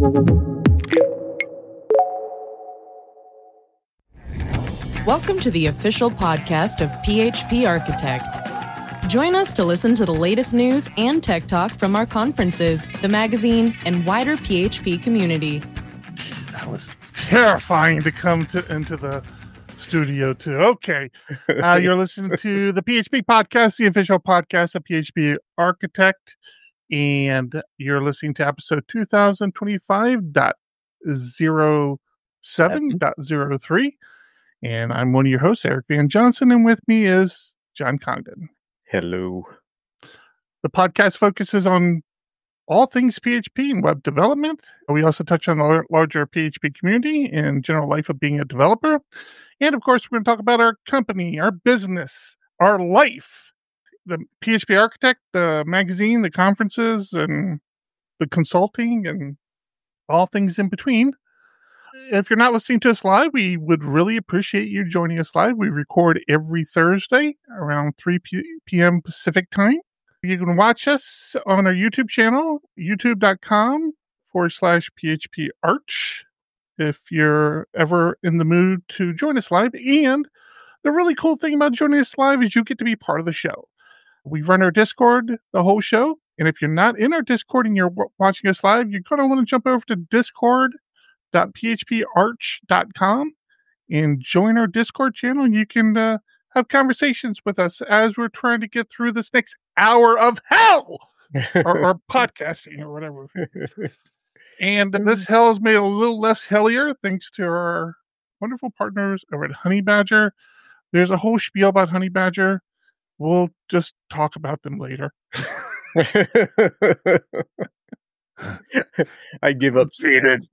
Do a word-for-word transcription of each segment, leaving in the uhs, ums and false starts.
Welcome to the official podcast of P H P Architect. Join us to listen to the latest news and tech talk from our conferences, the magazine, and wider P H P community. That was terrifying to come to into the studio to. Okay, uh, you're listening to the P H P podcast, the official podcast of P H P Architect, and you're listening to episode two thousand twenty-five point oh seven point oh three. And I'm one of your hosts, Eric Van Johnson, and with me is John Congdon. Hello. The podcast focuses on all things P H P and web development. We also touch on the larger P H P community and general life of being a developer. And of course, we're going to talk about our company, our business, our life, the P H P Architect, the magazine, the conferences, and the consulting, and all things in between. If you're not listening to us live, we would really appreciate you joining us live. We record every Thursday around three p.m. Pacific time. You can watch us on our YouTube channel, youtube.com forward slash PHP Arch, if you're ever in the mood to join us live. And the really cool thing about joining us live is you get to be part of the show. We run our Discord the whole show. And if you're not in our Discord and you're w- watching us live, you're going to want to jump over to discord dot p h p arch dot com and join our Discord channel, and you can uh, have conversations with us as we're trying to get through this next hour of hell or, or podcasting or whatever. And this hell is made a little less hellier thanks to our wonderful partners over at Honey Badger. There's a whole spiel about Honey Badger. We'll just talk about them later. I give up. Cheated.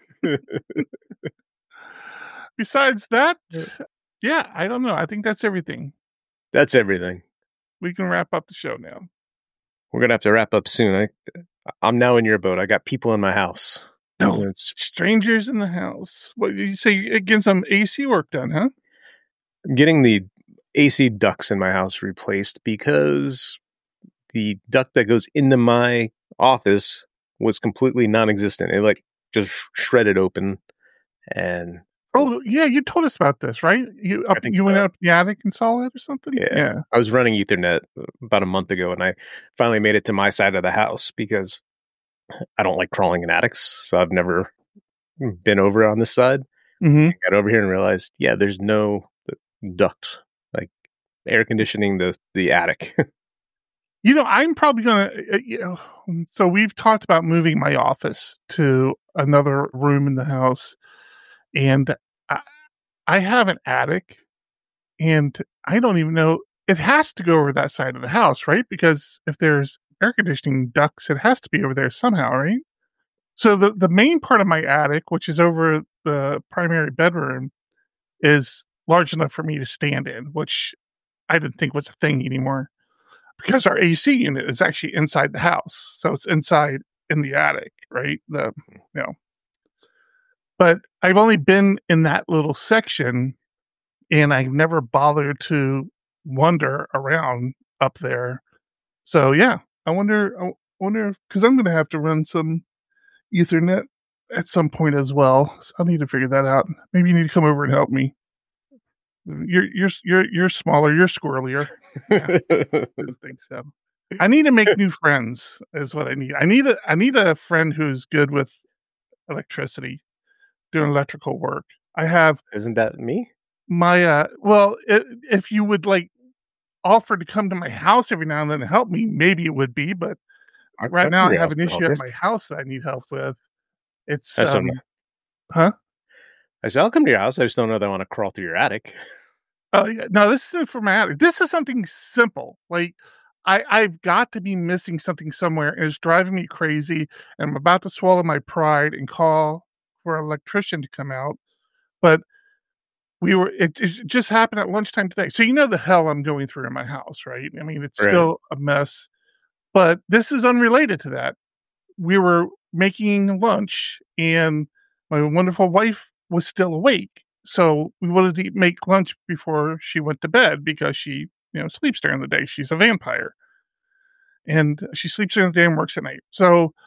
Besides that, yeah, I don't know. I think that's everything. That's everything. We can wrap up the show now. We're going to have to wrap up soon. I, I'm now in your boat. I got people in my house. No, it's strangers in the house. What you say? Getting some A C work done, huh? I'm getting the A C ducts in my house replaced because the duct that goes into my office was completely non-existent. It like just shredded open, and oh yeah, you told us about this, right? You up, you so. went up the attic and saw it or something. Yeah. yeah, I was running Ethernet about a month ago, and I finally made it to my side of the house because I don't like crawling in attics, so I've never been over on this side. Mm-hmm. I got over here and realized, yeah, there's no duct, like air conditioning the the attic. You know, I'm probably going to, you know, so we've talked about moving my office to another room in the house, and I, I have an attic, and I don't even know, it has to go over that side of the house, right? Because if there's air conditioning ducts, it has to be over there somehow, right? So the, the main part of my attic, which is over the primary bedroom, is large enough for me to stand in, which I didn't think was a thing anymore. Because our A C unit is actually inside the house. So it's inside in the attic, right? The, you know. But I've only been in that little section, and I've never bothered to wander around up there. So yeah, I wonder, I wonder, because I'm going to have to run some Ethernet at some point as well. So I need to figure that out. Maybe you need to come over and help me. You're you're you're you're smaller. You're squirrelier. Yeah, I don't think so. I need to make new friends. Is what I need. I need a I need a friend who's good with electricity, doing electrical work. I have. Isn't that me? My uh. Well, it, if you would like offer to come to my house every now and then to help me, maybe it would be. But I, right now, I have an issue at my house that I need help with. It's That's um, huh. I said, I'll come to your house. I just don't know that I want to crawl through your attic. Oh, yeah. No, this isn't for my attic. This is something simple. Like, I, I've got to be missing something somewhere, and it's driving me crazy. And I'm about to swallow my pride and call for an electrician to come out. But we were, it, it just happened at lunchtime today. So you know the hell I'm going through in my house, right? I mean, it's right. Still a mess. But this is unrelated to that. We were making lunch, and my wonderful wife was still awake. So we wanted to make lunch before she went to bed because she, you know, sleeps during the day. She's a vampire. And she sleeps during the day and works at night. So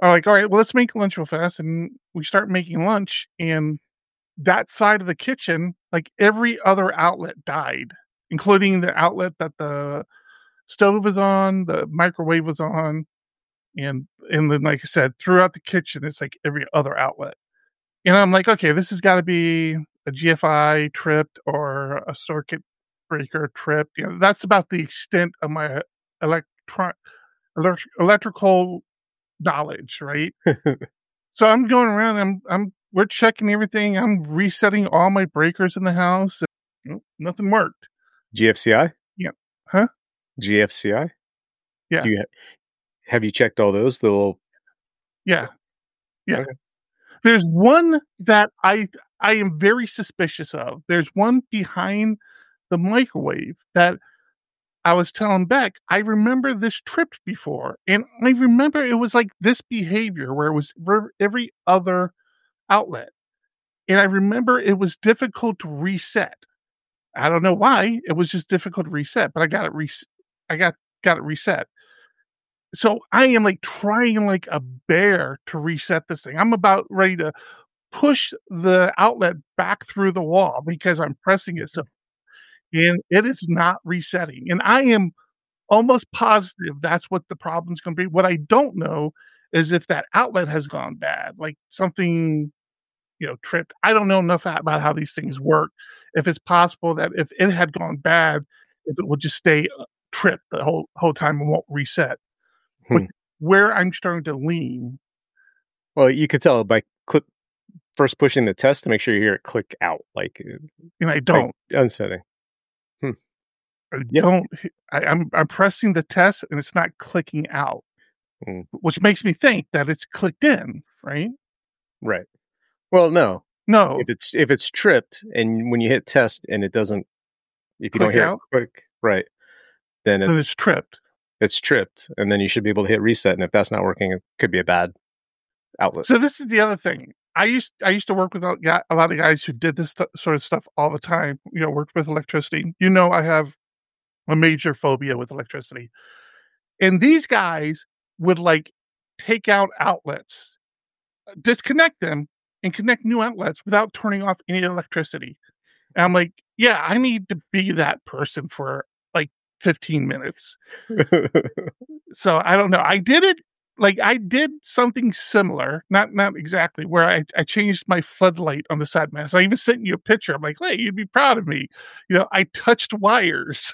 are like, all right, well, let's make lunch real fast. And we start making lunch, and that side of the kitchen, like every other outlet died, including the outlet that the stove was on, the microwave was on. And, and then, like I said, throughout the kitchen, it's like every other outlet. And I'm like, okay, this has got to be a G F I tripped or a circuit breaker tripped. You know, that's about the extent of my electron elect- electrical knowledge, right? So I'm going around. I'm I'm we're checking everything. I'm resetting all my breakers in the house. And, nope, nothing worked. G F C I? Yeah. Huh? G F C I? Yeah. Do you ha- have you checked all those? The little... Yeah. Yeah. Okay. There's one that I I am very suspicious of. There's one behind the microwave that I was telling Beck, I remember this tripped before. And I remember it was like this behavior where it was every other outlet. And I remember it was difficult to reset. I don't know why. It was just difficult to reset, but I got it res- I got got it reset. So I am like trying like a bear to reset this thing. I'm about ready to push the outlet back through the wall because I'm pressing it so, and it is not resetting. And I am almost positive that's what the problem's going to be. What I don't know is if that outlet has gone bad, like something, you know, tripped. I don't know enough about how these things work. If it's possible that if it had gone bad, if it would just stay tripped the whole whole time and won't reset. Hmm. Where I'm starting to lean. Well, you could tell by click first pushing the test to make sure you hear it click out, like, and I don't like unsetting. Hmm. I don't. I, I'm I'm pressing the test and it's not clicking out, hmm. which makes me think that it's clicked in, right? Right. Well, no, no. If it's if it's tripped and when you hit test and it doesn't, if you click don't hear out? it click, right, then it's, then it's tripped. It's tripped, and then you should be able to hit reset. And if that's not working, it could be a bad outlet. So this is the other thing. I used I used to work with a, a lot of guys who did this st- sort of stuff all the time. You know, worked with electricity. You know, I have a major phobia with electricity, and these guys would like take out outlets, disconnect them, and connect new outlets without turning off any electricity. And I'm like, yeah, I need to be that person for like fifteen minutes. So I don't know. I did it like I did something similar, not not exactly, where I, I changed my floodlight on the side mask. I even sent you a picture. I'm like, hey, you'd be proud of me. You know, I touched wires.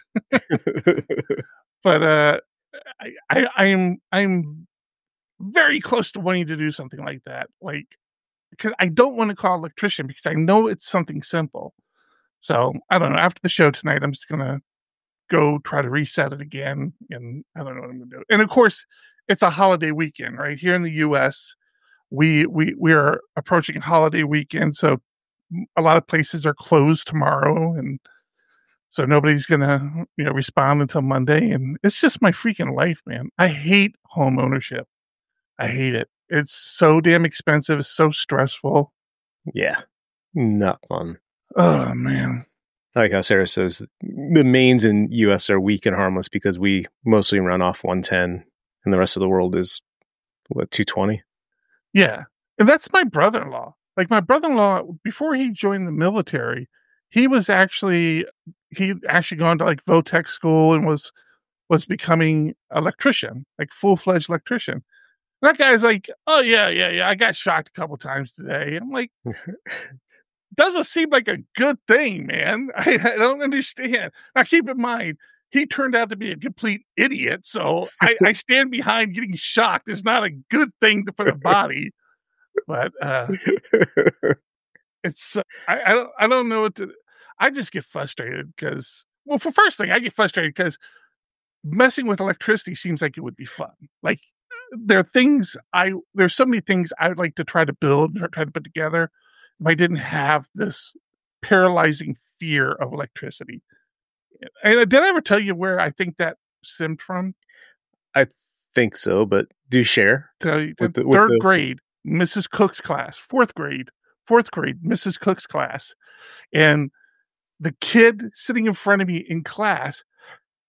But uh, I, I I am I'm very close to wanting to do something like that. Like, because I don't want to call an electrician because I know it's something simple. So I don't know. After the show tonight, I'm just gonna go try to reset it again, and I don't know what I'm gonna do. And of course, it's a holiday weekend, right? Here in the U S, we we we are approaching a holiday weekend, so a lot of places are closed tomorrow, and so nobody's gonna, you know, respond until Monday. And it's just my freaking life, man. I hate home ownership. I hate it. It's so damn expensive. It's so stressful. Yeah, not fun. Oh man. Like how Sarah says, the mains in U S are weak and harmless because we mostly run off one ten, and the rest of the world is, what, two twenty? Yeah. And that's my brother-in-law. Like, my brother-in-law, before he joined the military, he was actually, he'd actually gone to, like, Votech school and was was becoming an electrician, like, full-fledged electrician. And that guy's like, oh, yeah, yeah, yeah, I got shocked a couple times today. I'm like... doesn't seem like a good thing, man. I, I don't understand. Now, keep in mind, he turned out to be a complete idiot, so I, I stand behind getting shocked. It's not a good thing for the body, but uh, it's uh, I, I don't I don't know what to. I just get frustrated because, well, for first thing, I get frustrated because messing with electricity seems like it would be fun. Like, there are things I there's so many things I would like to try to build or try to put together. If I didn't have this paralyzing fear of electricity. And did I ever tell you where I think that stemmed from? I think so, but do share. Tell you, with the, with third the... grade, Missus Cook's class. Fourth grade, fourth grade, Missus Cook's class. And the kid sitting in front of me in class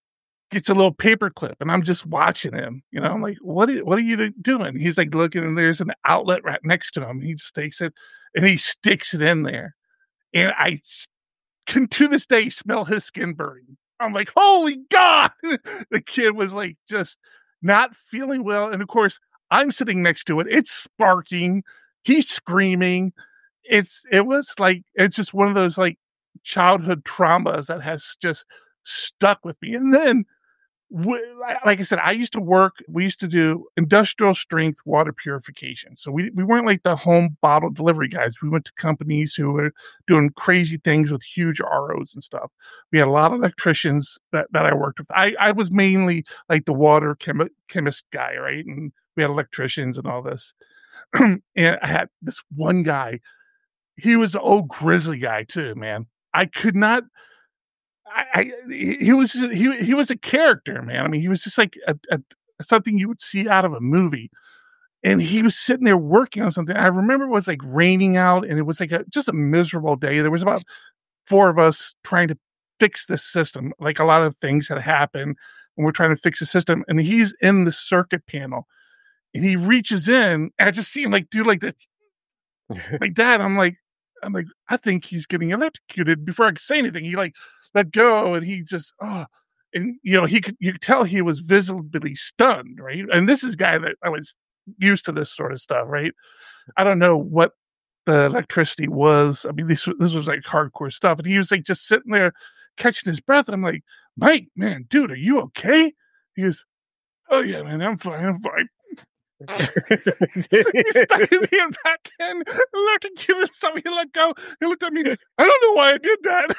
gets a little paper clip, and I'm just watching him. You know, I'm like, what are, what are you doing? He's like looking, and there's an outlet right next to him. He just takes it, and he sticks it in there. And I can, to this day, smell his skin burning. I'm like, holy God! The kid was like just not feeling well. And of course, I'm sitting next to it. It's sparking. He's screaming. It's, it was like, it's just one of those like childhood traumas that has just stuck with me. And then, like I said, I used to work, we used to do industrial strength water purification. So we, we weren't like the home bottle delivery guys. We went to companies who were doing crazy things with huge R Os and stuff. We had a lot of electricians that, that I worked with. I, I was mainly like the water chemi- chemist guy, right? And we had electricians and all this. And I had this one guy. He was an old grizzly guy too, man. I could not... I, I he was he he was a character, man. I mean, he was just like a, a, something you would see out of a movie. And he was sitting there working on something. I remember it was like raining out, and it was like a just a miserable day. There was about four of us trying to fix this system. Like a lot of things had happened, and we're trying to fix the system. And he's in the circuit panel, and he reaches in, and I just see him like do like this, like that. I'm like, I'm like, I think he's getting electrocuted. Before I could say anything, he like let go, and he just oh, and you know he could you could tell he was visibly stunned, right? And this is a guy that I was used to this sort of stuff, right? I don't know what the electricity was. I mean, this this was like hardcore stuff, and he was like just sitting there catching his breath. I'm like, Mike, man, dude, are you okay? He goes, oh yeah, man, I'm fine, I'm fine. He stuck his hand back in, electrocuted himself. He let go. He looked at me. I don't know why I did that.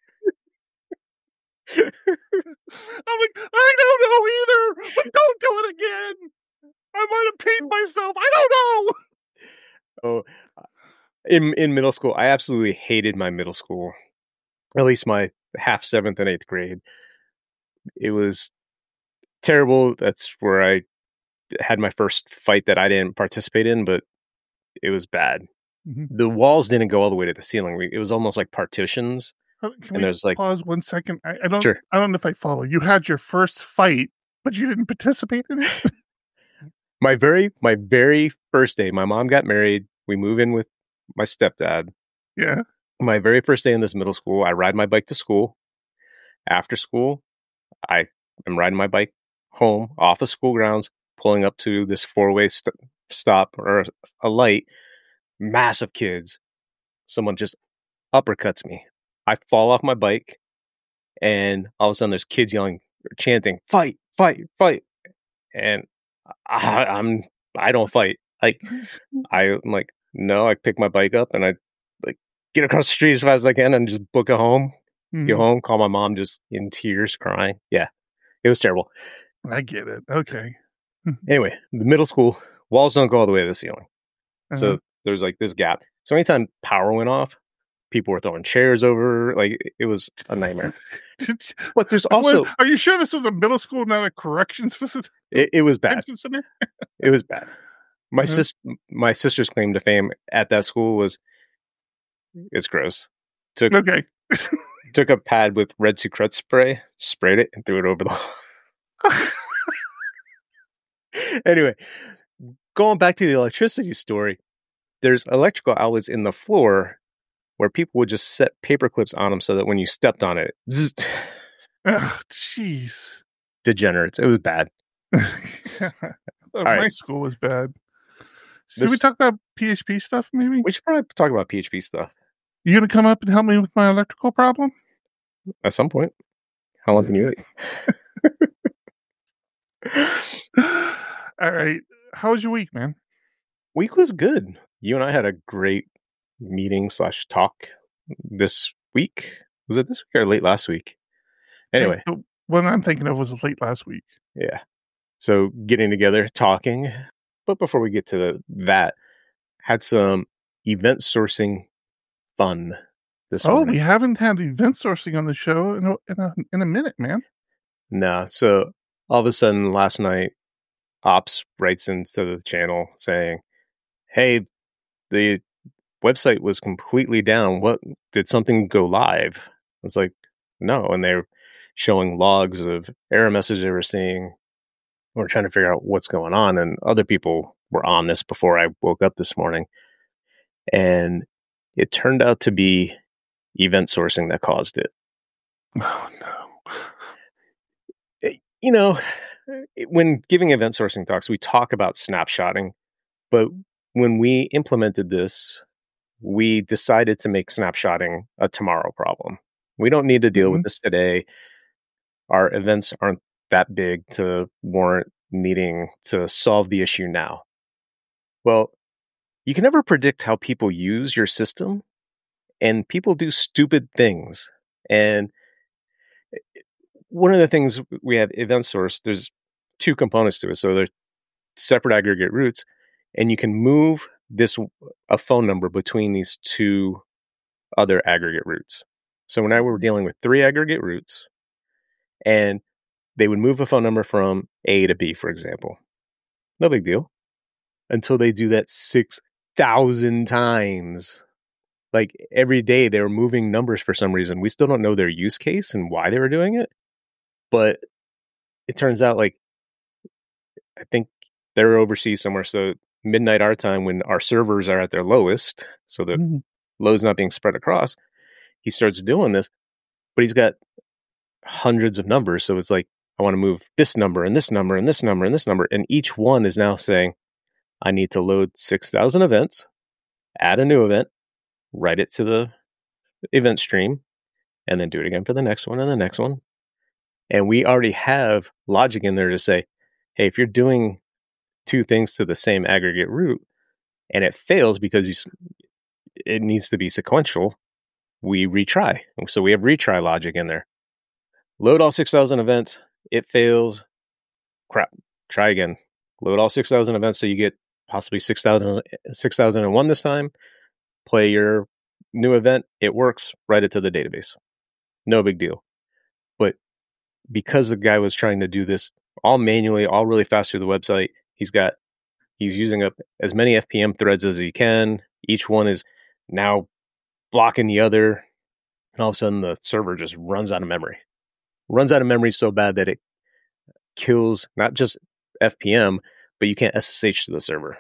I'm like, I don't know either, but don't do it again. I might have paid myself. I don't know. Oh, in in middle school, I absolutely hated my middle school. At least my half seventh and eighth grade. It was terrible. That's where I had my first fight that I didn't participate in, but it was bad. Mm-hmm. The walls didn't go all the way to the ceiling. It was almost like partitions. Can and we there's like pause one second? I, I don't. Sure. I don't know if I follow. You had your first fight, but you didn't participate in it. my very, my very first day, my mom got married. We move in with my stepdad. Yeah. My very first day in this middle school, I ride my bike to school. After school, I am riding my bike home off of school grounds, pulling up to this four-way st- stop or a light. Massive kids. Someone just uppercuts me. I fall off my bike, and all of a sudden there's kids yelling, chanting, "Fight, fight, fight!" And I, I'm I don't fight. Like I'm like, no. I pick my bike up and I like get across the street as fast as I can and just book it home. Mm-hmm. Get home, call my mom, just in tears, crying. Yeah, it was terrible. I get it. Okay. Anyway, the middle school walls don't go all the way to the ceiling, uh-huh. So there's like this gap. So anytime power went off, people were throwing chairs over. Like it was a nightmare. But there's also, are you sure this was a middle school, not a corrections facility? It, it was bad. It was bad. My uh-huh. sis, my sister's claim to fame at that school was, it's gross. Took okay. took a pad with red sucrose spray, sprayed it, and threw it over the wall. Anyway, going back to the electricity story, there's electrical outlets in the floor where people would just set paper clips on them so that when you stepped on it, zzz, oh, jeez, degenerates. It was bad. Yeah. My right. school was bad. Should This, we talk about P H P stuff, maybe? We should probably talk about P H P stuff. You gonna come up and help me with my electrical problem? At some point. How long can you wait? All right. How was your week, man? Week was good. You and I had a great meeting slash talk this week. Was it this week or late last week? Anyway. The one I'm thinking of was late last week. Yeah. So getting together, talking. But before we get to the, that, had some event sourcing fun this Oh, morning. We haven't had event sourcing on the show in a, in a, in a minute, man. No. So all of a sudden last night, Ops writes into the channel saying, hey, the website was completely down. What, did something go live? I was like, no. And they're, showing logs of error messages they were seeing. We're trying to figure out what's going on. And other people were on this before I woke up this morning. And it turned out to be event sourcing that caused it. Oh, no. You know, when giving event sourcing talks, we talk about snapshotting. But when we implemented this, we decided to make snapshotting a tomorrow problem. We don't need to deal mm-hmm. with this today. Our events aren't that big to warrant needing to solve the issue now. Well, you can never predict how people use your system, and people do stupid things. And one of the things we have event source, there's two components to it. So there's separate aggregate routes, and you can move this a phone number between these two other aggregate routes. So now we're dealing with three aggregate routes, and they would move a phone number from A to B, for example. No big deal. Until they do that six thousand times. Like every day they were moving numbers for some reason. We still don't know their use case and why they were doing it. But it turns out like, I think they're overseas somewhere. So midnight our time when our servers are at their lowest, so the mm-hmm. load's not being spread across, he starts doing this, but he's got hundreds of numbers. So it's like, I want to move this number and this number and this number and this number. And each one is now saying, I need to load six thousand events, add a new event, write it to the event stream, and then do it again for the next one and the next one. And we already have logic in there to say, hey, if you're doing two things to the same aggregate route and it fails because it needs to be sequential, we retry. So we have retry logic in there. Load all six thousand events. It fails. Crap. Try again. Load all six thousand events so you get possibly six thousand, six thousand one this time. Play your new event. It works. Write it to the database. No big deal. But because the guy was trying to do this all manually, all really fast through the website, he's got, he's using up as many F P M threads as he can. Each one is now blocking the other. And all of a sudden the server just runs out of memory. Runs out of memory so bad that it kills not just F P M, but you can't S S H to the server.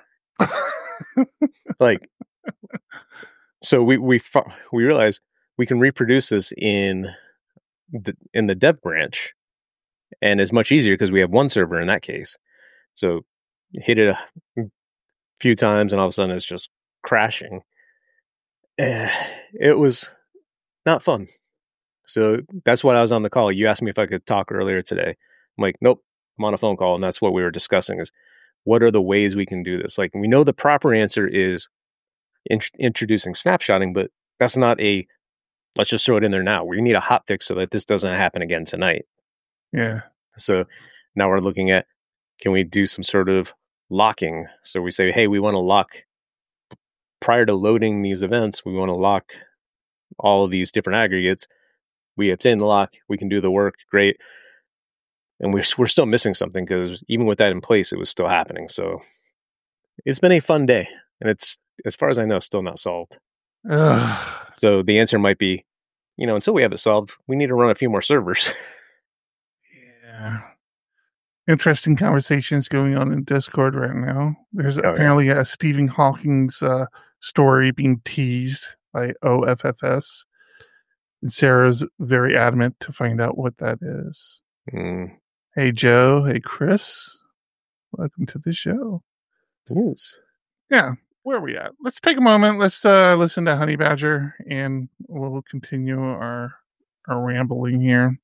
Like, so we we we realize we can reproduce this in the in the dev branch, and it's much easier because we have one server in that case. So hit it a few times, and all of a sudden it's just crashing. Uh, it was not fun. So that's why I was on the call. You asked me if I could talk earlier today. I'm like, nope, I'm on a phone call. And that's what we were discussing is what are the ways we can do this? Like, we know the proper answer is in- introducing snapshotting, but that's not a, let's just throw it in there now. We need a hot fix so that this doesn't happen again tonight. Yeah. So now we're looking at, can we do some sort of locking? So we say, hey, we want to lock prior to loading these events. We want to lock all of these different aggregates. We obtain the lock, we can do the work, great. And we're, we're still missing something because even with that in place, it was still happening. So it's been a fun day. And it's, as far as I know, still not solved. Ugh. So the answer might be, you know, until we have it solved, we need to run a few more servers. Yeah. Interesting conversations going on in Discord right now. There's oh, apparently yeah. a Stephen Hawking's uh, story being teased by O F F S. And Sarah's very adamant to find out what that is. Mm. Hey, Joe. Hey, Chris. Welcome to the show. Yes. Yeah. Where are we at? Let's take a moment. Let's uh, listen to Honey Badger, and we'll continue our our rambling here.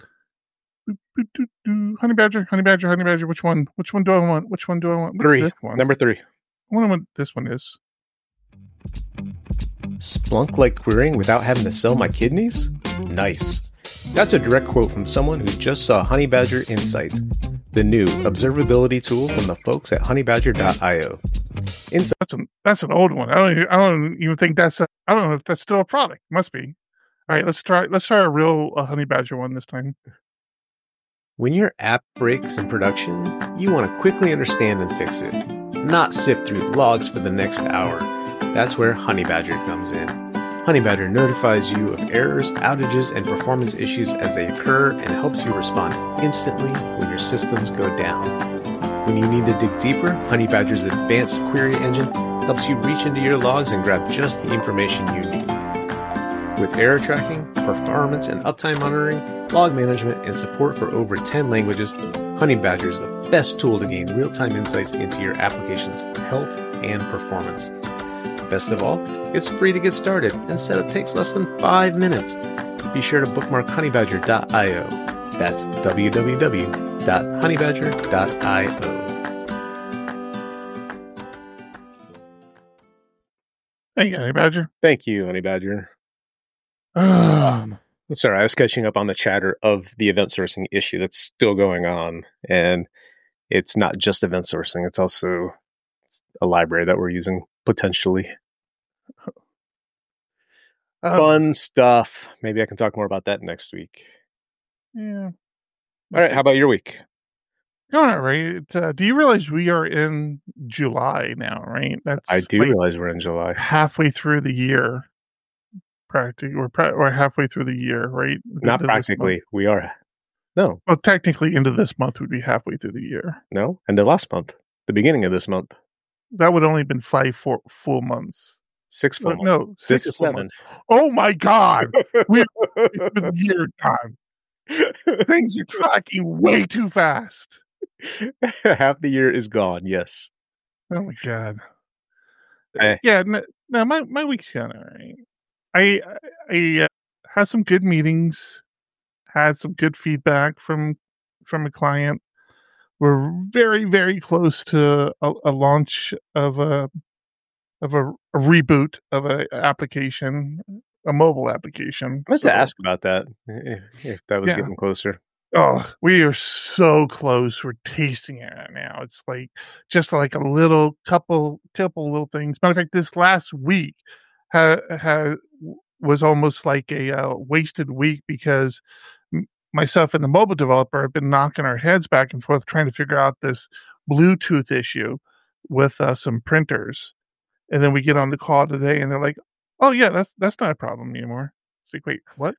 Honey Badger, Honey Badger, Honey Badger. Which one? Which one do I want? Which one do I want? What's three. This one? Number three. I wonder what this one is. Splunk like querying without having to sell my kidneys? Nice. That's a direct quote from someone who just saw Honey Badger Insight, the new observability tool from the folks at honey badger dot io. Insight. That's, a, that's an old one. I don't. Even, I don't even think that's. A, I don't know if that's still a product. Must be. All right. Let's try. Let's try a real uh, Honey Badger one this time. When your app breaks in production, you want to quickly understand and fix it, not sift through logs for the next hour. That's where Honey Badger comes in. Honeybadger notifies you of errors, outages, and performance issues as they occur and helps you respond instantly when your systems go down. When you need to dig deeper, Honeybadger's advanced query engine helps you reach into your logs and grab just the information you need. With error tracking, performance and uptime monitoring, log management, and support for over ten languages, Honeybadger is the best tool to gain real-time insights into your application's health and performance. Best of all, it's free to get started, and setup takes less than five minutes. Be sure to bookmark honeybadger dot io. That's w w w dot honeybadger dot io. Thank you, Honeybadger. Thank you, Honeybadger. Um, Sorry, I was catching up on the chatter of the event sourcing issue that's still going on. And it's not just event sourcing, it's also a library that we're using potentially. um, Fun stuff. Maybe I can talk more about that next week. Yeah. All right, how about your week? All right. Uh, do you realize we are in July now, right? That's I do like realize we're in July. halfway through the year. Practically, we're, pra- we're halfway through the year, right? Not Into this practically. month. We are. No, Well, technically, into this month would be halfway through the year. no. And the last month, the beginning of this month, That would only been five four, full months. six full Uh, months. no, This six is full seven. months. Oh my God! We're into the year time. Things are tracking way too fast. Half the year is gone. Yes. Oh my God. Eh. Yeah. No, no, my my week's kind of right. I I uh, had some good meetings, had some good feedback from from a client. We're very very close to a, a launch of a of a, a reboot of a application, a mobile application. I meant So, to ask about that if, if that was Yeah. getting closer. oh, we are so close. We're tasting it right now. It's like just like a little couple couple little things. Matter of fact, this last week ha, ha, was almost like a uh, wasted week because m- myself and the mobile developer have been knocking our heads back and forth trying to figure out this Bluetooth issue with uh, some printers. And then we get on the call today, and they're like, "Oh yeah, that's that's not a problem anymore." It's like, wait, what?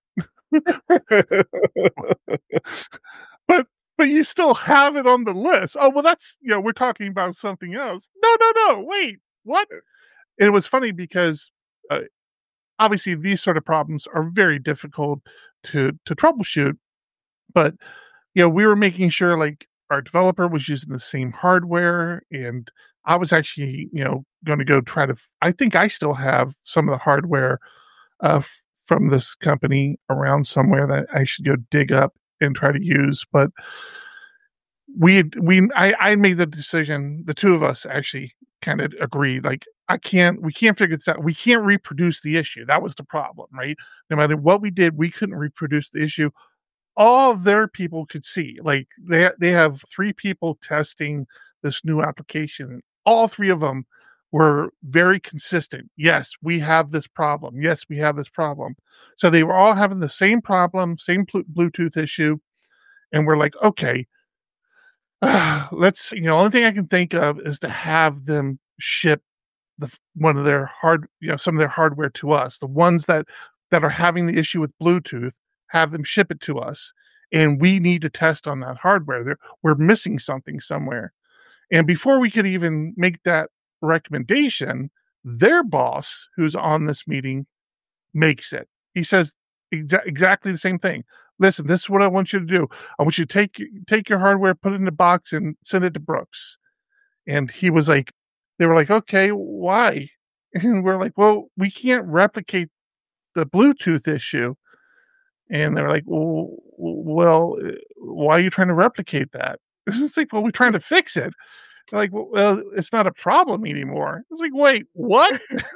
but but you still have it on the list. Oh well, that's you know we're talking about something else. No, no, no. Wait, what? And it was funny because uh, obviously these sort of problems are very difficult to to troubleshoot. But you know, we were making sure like our developer was using the same hardware, and I was actually you know going to go try to. I think I still have some of the hardware uh, f- from this company around somewhere that I should go dig up and try to use. But we we I, I made the decision. The two of us actually kind of agreed. Like I can't we can't figure this out. We can't reproduce the issue. That was the problem, right? No matter what we did, we couldn't reproduce the issue. All of their people could see. Like they they have three people testing this new application. All three of them were very consistent. Yes, we have this problem. Yes, we have this problem. So they were all having the same problem, same Blu- Bluetooth issue, and we're like, okay, let's. You know, only thing I can think of is to have them ship the one of their hard, you know, some of their hardware to us. The ones that that are having the issue with Bluetooth, have them ship it to us, and we need to test on that hardware. There, we're missing something somewhere. And before we could even make that recommendation, their boss, who's on this meeting, makes it. He says exa- exactly the same thing. Listen, this is what I want you to do. I want you to take take your hardware, put it in a box, and send it to Brooks. And he was like, they were like, okay, why? And we're like, well, we can't replicate the Bluetooth issue. And they're like, well, well, why are you trying to replicate that? It's like, well, we're trying to fix it. They're like, well, well, it's not a problem anymore. It's like, wait, what?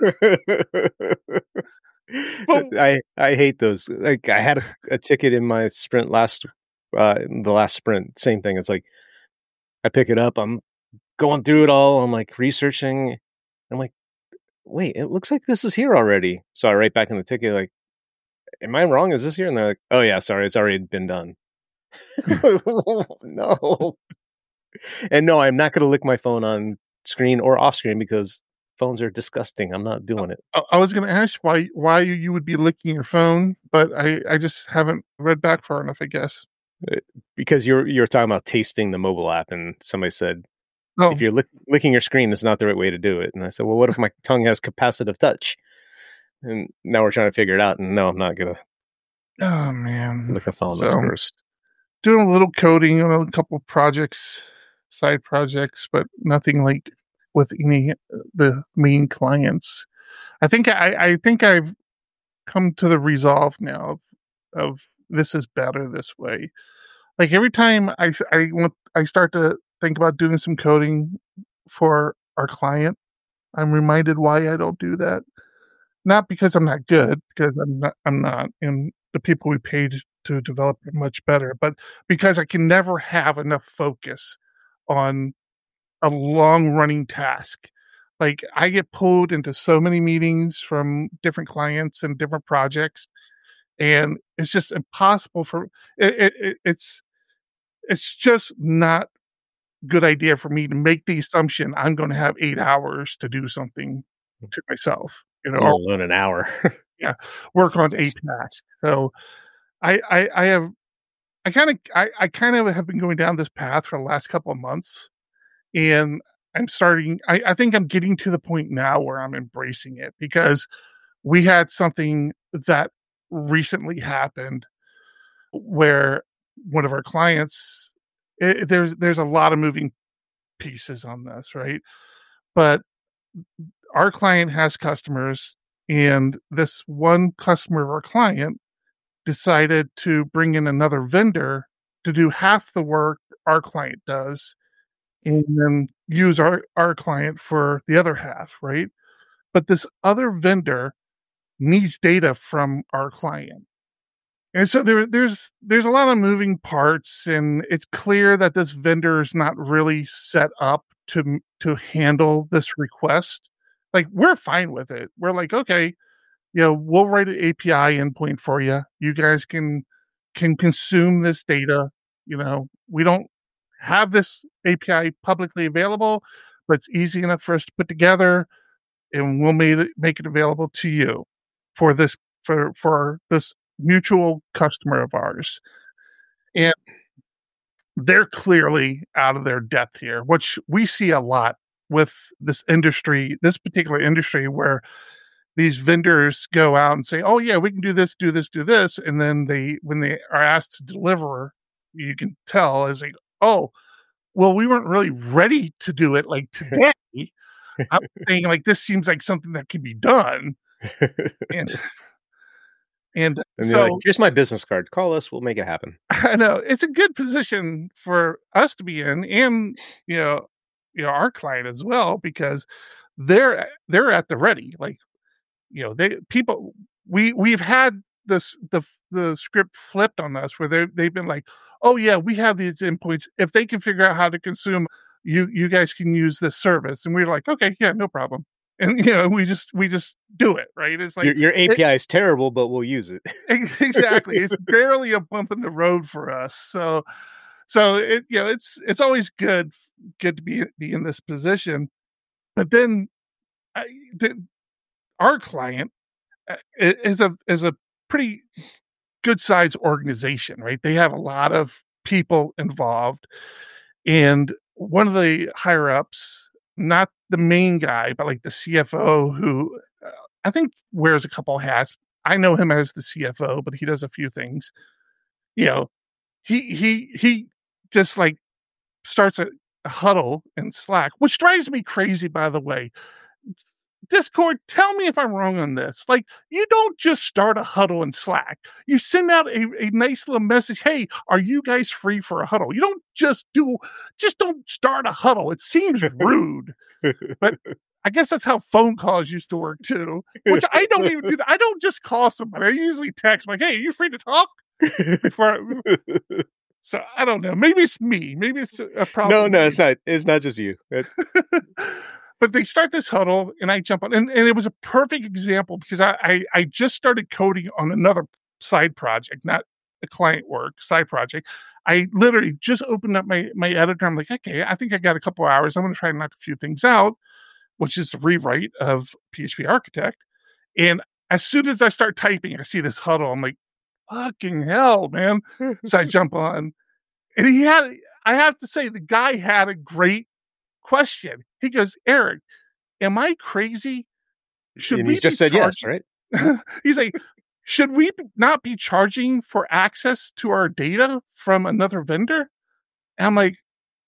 Well- I I hate those. Like I had a, a ticket in my sprint last, uh, in the last sprint. Same thing. It's like I pick it up. I'm going through it all. I'm like researching. I'm like, wait, it looks like this is here already. So I write back in the ticket like, am I wrong? Is this here? And they're like, oh yeah, sorry, it's already been done. No. And no, I'm not going to lick my phone on screen or off screen because phones are disgusting. I'm not doing it. I, I was going to ask why why you would be licking your phone, but I, I just haven't read back far enough, I guess. Because you're you're talking about tasting the mobile app, and somebody said, oh. if you're lick, licking your screen, it's not the right way to do it. And I said, well, what if my tongue has capacitive touch? And now we're trying to figure it out. And no, I'm not going to. Oh, man. Lick a phone. So, that's gross. Doing a little coding on a couple of projects, side projects, but nothing like with any the main clients. I think I, I think I've come to the resolve now of, of this is better this way. Like every time I, I want, I start to think about doing some coding for our client, I'm reminded why I don't do that. Not because I'm not good, because I'm not, I'm not, and the people we paid to develop it much better, but because I can never have enough focus on a long running task. Like I get pulled into so many meetings from different clients and different projects, and it's just impossible for it, it, it it's it's just not a good idea for me to make the assumption I'm going to have eight hours to do something to myself, you know, let alone an hour. yeah, work on a task. So I I, I have I kind of I, I kind of have been going down this path for the last couple of months, and I'm starting, I, I think I'm getting to the point now where I'm embracing it, because we had something that recently happened where one of our clients, it, there's, there's a lot of moving pieces on this, right? But our client has customers, and this one customer of our client decided to bring in another vendor to do half the work our client does, and then use our, our client for the other half, right? But this other vendor needs data from our client. And so there, there's there's a lot of moving parts, and it's clear that this vendor is not really set up to to handle this request. Like, we're fine with it. We're like, okay, you know, we'll write an A P I endpoint for you. You guys can can consume this data. You know, we don't have this A P I publicly available, but it's easy enough for us to put together, and we'll make it make it available to you for this for for this mutual customer of ours. And they're clearly out of their depth here, which we see a lot with this industry, this particular industry, where these vendors go out and say, oh yeah, we can do this, do this, do this. And then they, when they are asked to deliver, you can tell as they, oh, well, we weren't really ready to do it like today. I'm saying, like, this seems like something that can be done. And, and, and so, like, here's my business card. Call us. We'll make it happen. I know it's a good position for us to be in, and, you know, you know, our client as well, because they're, they're at the ready. Like, you know, they, people, we, we've had this, the, the script flipped on us where they they've been like, oh yeah, we have these endpoints. If they can figure out how to consume, you, you guys can use this service. And we're like, okay, yeah, no problem. And, you know, we just, we just do it, right? It's like, your, your A P I it, is terrible, but we'll use it. Exactly. It's barely a bump in the road for us. So, so it, you know, it's, it's always good, good to be, be in this position. But then I, the, our client is a, is a pretty good sized organization, right? They have a lot of people involved, and one of the higher ups, not the main guy, but like the C F O, who uh, I think wears a couple hats. I know him as the C F O, but he does a few things. You know, he he he just like starts a, a huddle in Slack, which drives me crazy, by the way. Discord, tell me if I'm wrong on this. Like, you don't just start a huddle in Slack. You send out a, a nice little message. Hey, are you guys free for a huddle? You don't just do, just don't start a huddle. It seems rude, but I guess that's how phone calls used to work too, which I don't even do that. I don't just call somebody. I usually text like, hey, are you free to talk? Before I, so I don't know. Maybe it's me. Maybe it's a problem. No, no, it's not. It's not just you. It- But they start this huddle, and I jump on, and, and it was a perfect example because I, I, I just started coding on another side project, not a client work, side project. I literally just opened up my, my editor. I'm like, okay, I think I got a couple hours. I'm going to try and knock a few things out. which is the rewrite of P H P Architect. And as soon as I start typing, I see this huddle. I'm like, fucking hell, man. So I jump on. And he had, I have to say, the guy had a great question. He goes, Eric, am I crazy? Should and we he just said charging? Yes, right? He's like, should we not be charging for access to our data from another vendor? And I'm like,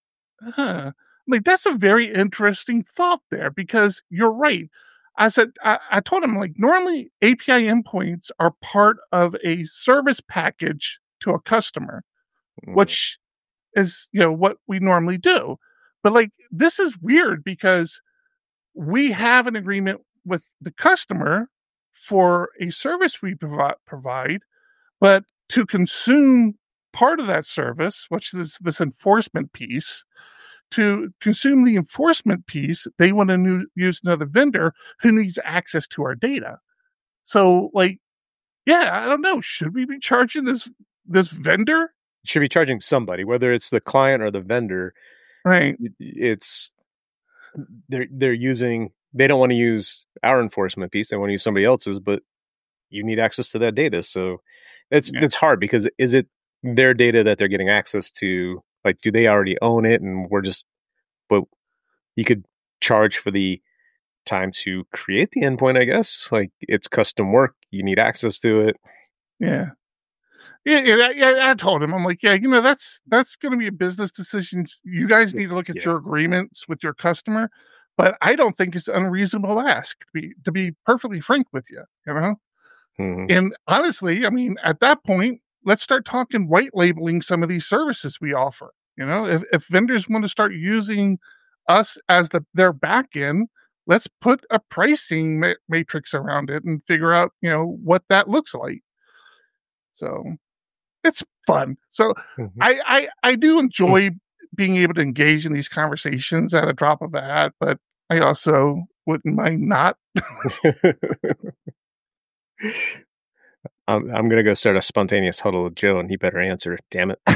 huh. I'm like, that's a very interesting thought there, because you're right. I said, I, I told him, like, normally A P I endpoints are part of a service package to a customer, mm. which is, you know, what we normally do. But like, this is weird because we have an agreement with the customer for a service we provi- provide, but to consume part of that service, which is this enforcement piece, to consume the enforcement piece, they want to new, use another vendor who needs access to our data. So, like, yeah, I don't know. Should we be charging this this vendor? Should be charging somebody, whether it's the client or the vendor. Right. It's they're they're using. They don't want to use our enforcement piece. They want to use somebody else's, but you need access to that data. So it's yeah. it's hard because is it their data that they're getting access to? Like, do they already own it? And we're just, but you could charge for the time to create the endpoint, I guess. Like, it's custom work. You need access to it. Yeah. Yeah, yeah, yeah. I told him, I'm like, yeah, you know, that's that's going to be a business decision. You guys need to look at yeah. your agreements with your customer. But I don't think it's unreasonable to ask, to be, to be perfectly frank with you, you know? Mm-hmm. And honestly, I mean, at that point, let's start talking white labeling some of these services we offer. You know, if, if vendors want to start using us as the their back end, let's put a pricing ma- matrix around it and figure out, you know, what that looks like. So it's fun. So mm-hmm. I, I, I do enjoy mm-hmm. being able to engage in these conversations at a drop of a hat, but I also wouldn't mind not. I'm, I'm going to go start a spontaneous huddle with Joe, and he better answer. Damn it.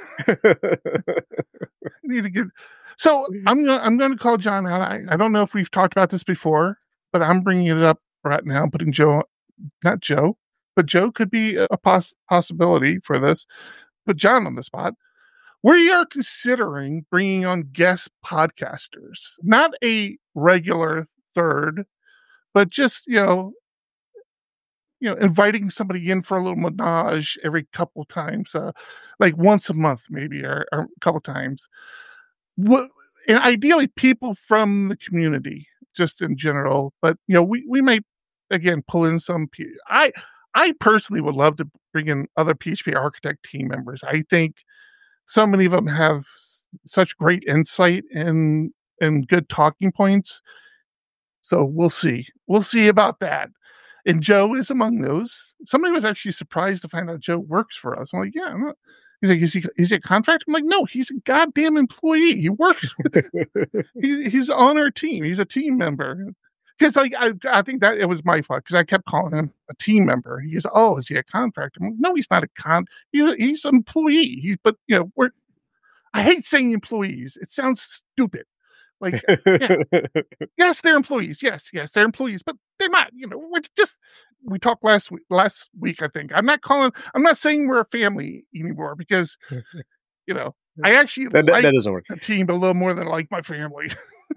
Need to get. So I'm going. I'm going to call John out. I, I don't know if we've talked about this before, but I'm bringing it up right now. I'm putting Joe, not Joe, but Joe could be a poss- possibility for this. Put John on the spot. We are considering bringing on guest podcasters, not a regular third, but just, you know, you know, inviting somebody in for a little menage every couple times, uh, like once a month, maybe, or, or a couple times. What, and ideally people from the community, just in general. But, you know, we, we might, again, pull in some, P- I, I personally would love to bring in other P H P Architect team members. I think so many of them have such great insight and and good talking points. So we'll see. We'll see about that. And Joe is among those. Somebody was actually surprised to find out Joe works for us. I'm like, yeah. I'm not. He's like, is he is he a contractor? I'm like, no, he's a goddamn employee. He works. he, he's on our team. He's a team member. Because like I, I think that it was my fault because I kept calling him a team member. He goes, "Oh, is he a contractor?" I'm like, no, he's not a con. He's a, he's an employee. He's but you know we're. I hate saying employees. It sounds stupid. Like yeah. yes, they're employees. Yes, yes, they're employees, but they're not. You know, we're just we talked last week. Last week, I think I'm not calling. I'm not saying we're a family anymore because you know I actually that, like that doesn't work. the team a little more than I like my family.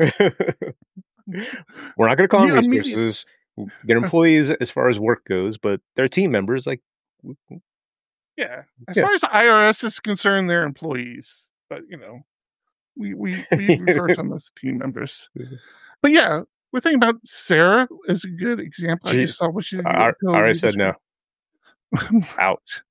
We're not going to call them yeah, resources. They're employees as far as work goes, but they're team members. Like, yeah, as yeah. far as the I R S is concerned, they're employees. But you know, we we, we refer to them as team members. But yeah, we're thinking about Sarah is a good example. She, I just saw what she did. I already said no. Ouch.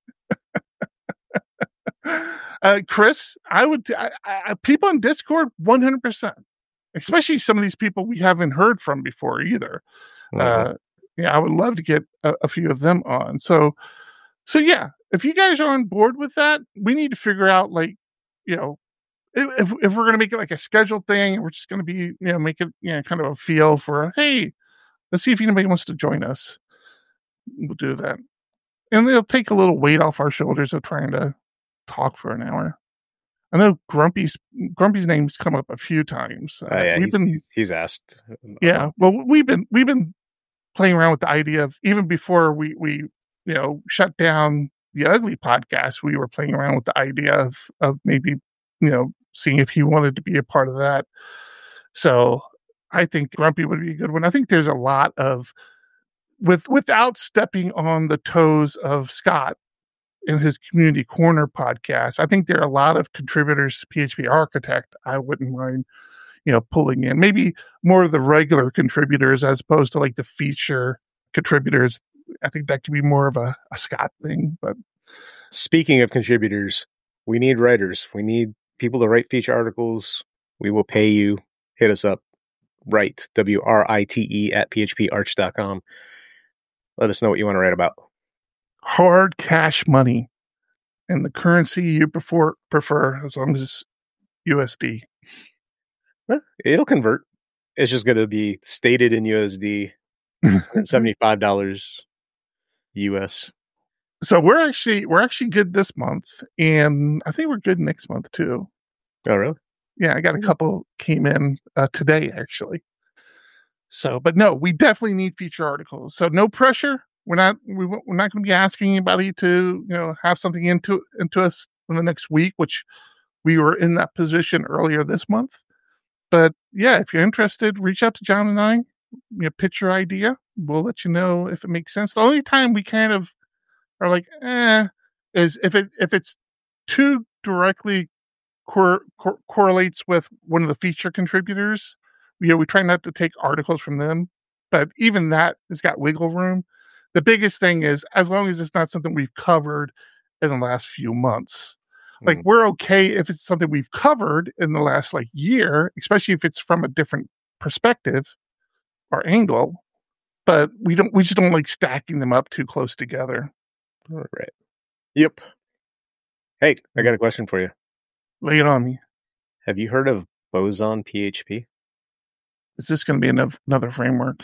uh, Chris, I would. I, I, people on Discord, one hundred percent. Especially some of these people we haven't heard from before either. Mm-hmm. Uh, yeah, I would love to get a, a few of them on. So, so yeah, if you guys are on board with that, we need to figure out, like, you know, if if we're going to make it like a scheduled thing, we're just going to be, you know, make it, you know, kind of a feel for, hey, let's see if anybody wants to join us. We'll do that. And it'll take a little weight off our shoulders of trying to talk for an hour. I know Grumpy's Grumpy's name's come up a few times. Uh, yeah, we've he's, been, he's, he's asked. Yeah, well, we've been we've been playing around with the idea of, even before we we you know shut down the Ugly podcast, we were playing around with the idea of of maybe you know seeing if he wanted to be a part of that. So I think Grumpy would be a good one. I think there's a lot of with without stepping on the toes of Scott in his Community Corner podcast. I think there are a lot of contributors to P H P Architect I wouldn't mind, you know, pulling in. Maybe more of the regular contributors as opposed to like the feature contributors. I think that could be more of a, a Scott thing. But speaking of contributors, we need writers. We need people to write feature articles. We will pay you. Hit us up. Write, W R I T E, at P H P arch dot com. Let us know what you want to write about. Hard cash money and the currency you prefer, prefer as long as it's U S D. Well, it'll convert. It's just going to be stated in U S D, seventy-five dollars U S. So we're actually we're actually good this month, and I think we're good next month too. Oh, really? Yeah, I got a couple came in uh, today actually. So, but no, we definitely need feature articles. So no pressure. We're not we, we're not going to be asking anybody to you know have something into into us in the next week, which we were in that position earlier this month. But yeah, if you're interested, reach out to John and I. You know, pitch your idea. We'll let you know if it makes sense. The only time we kind of are like, eh, is if it if it's too directly cor- cor- correlates with one of the feature contributors. You know, we try not to take articles from them, but even that has got wiggle room. The biggest thing is as long as it's not something we've covered in the last few months. Mm. Like we're okay if it's something we've covered in the last like year, especially if it's from a different perspective or angle. But we don't we just don't like stacking them up too close together. All right. Yep. Hey, I got a question for you. Lay it on me. Have you heard of Boson P H P? Is this going to be another, another framework?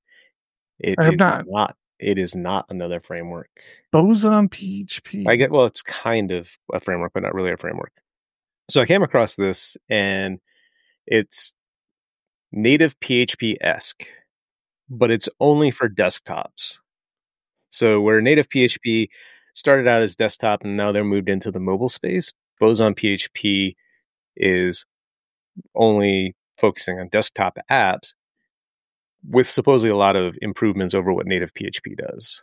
It I have is not. not. It is not another framework. Boson P H P. I get, well, it's kind of a framework, but not really a framework. So I came across this, and it's native P H P-esque, but it's only for desktops. So where native P H P started out as desktop, and now they're moved into the mobile space, Boson P H P is only focusing on desktop apps with supposedly a lot of improvements over what native P H P does.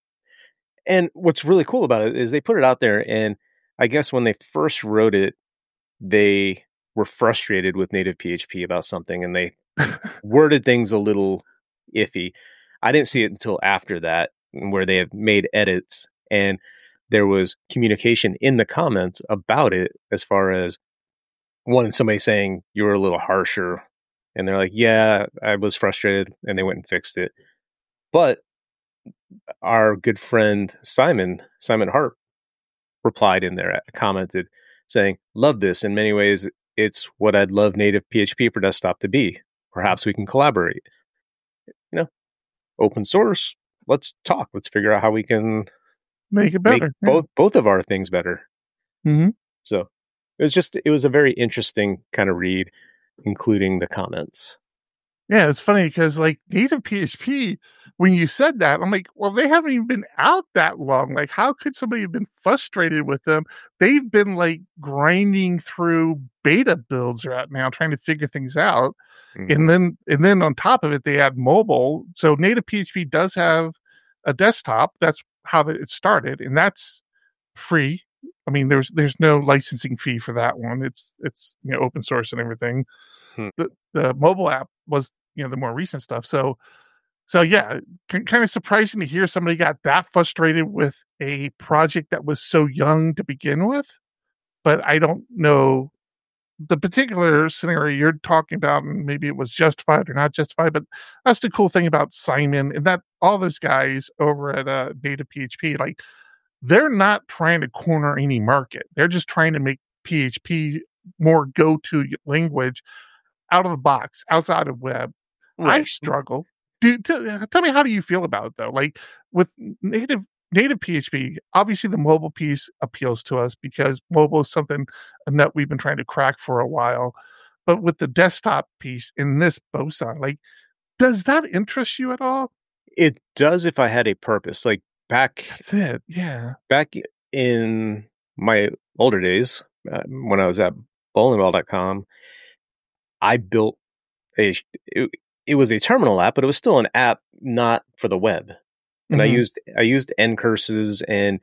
And what's really cool about it is they put it out there, and I guess when they first wrote it, they were frustrated with native P H P about something, and they worded things a little iffy. I didn't see it until after that, where they have made edits, and there was communication in the comments about it as far as one, somebody saying you were a little harsher, and they're like, yeah, I was frustrated, and they went and fixed it. But our good friend Simon, Simon Hart, replied in there, commented, saying, love this. In many ways, it's what I'd love native P H P for desktop to be. Perhaps we can collaborate. You know, open source, let's talk. Let's figure out how we can make it better. Make both, yeah. both of our things better. Mm-hmm. So it was just, it was a very interesting kind of read, including the comments. Yeah, it's funny because like native P H P, when you said that, I'm like, well, they haven't even been out that long. Like, how could somebody have been frustrated with them? They've been like grinding through beta builds right now, trying to figure things out. Mm-hmm. And then, and then on top of it, they add mobile. So native P H P does have a desktop. That's how it started, and that's free. I mean, there's there's no licensing fee for that one. It's it's you know open source and everything. Hmm. The the mobile app was you know the more recent stuff. So so yeah, c- kind of surprising to hear somebody got that frustrated with a project that was so young to begin with. But I don't know the particular scenario you're talking about, and maybe it was justified or not justified. But that's the cool thing about Simon and that all those guys over at uh, native P H P, like. They're not trying to corner any market. They're just trying to make P H P more go-to language out of the box, outside of web. Right. I struggle. Do, t- tell me, how do you feel about it, though? Like, with native native P H P, obviously the mobile piece appeals to us because mobile is something that we've been trying to crack for a while. But with the desktop piece in this Boson, like, does that interest you at all? It does if I had a purpose. Like back, That's it. Yeah. back in my older days, uh, when I was at bowling ball dot com, I built a. It, it was a terminal app, but it was still an app not for the web. And Mhm. I used I used end curses and